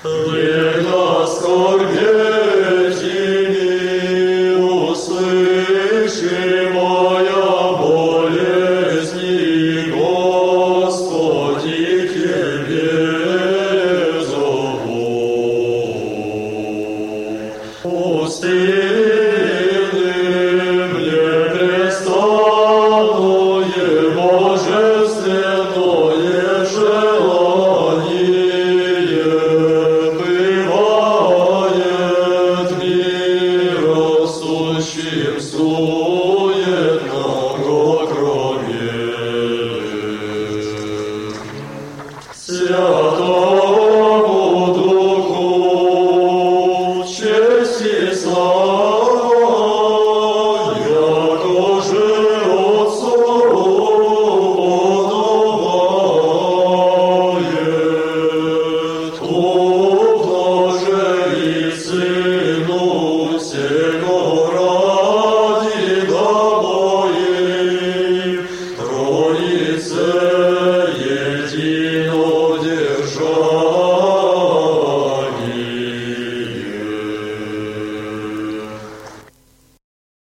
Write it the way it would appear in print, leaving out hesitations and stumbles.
Лето скорбетими услыши моя болезни, Господи, к Тебе зову. Пустынным непрестанное божественное желание бывает миром сущим суетного крови. Святому Духу честь и слава, якоже Отцу подобает, тоже и Сыну всего ради домой, Троице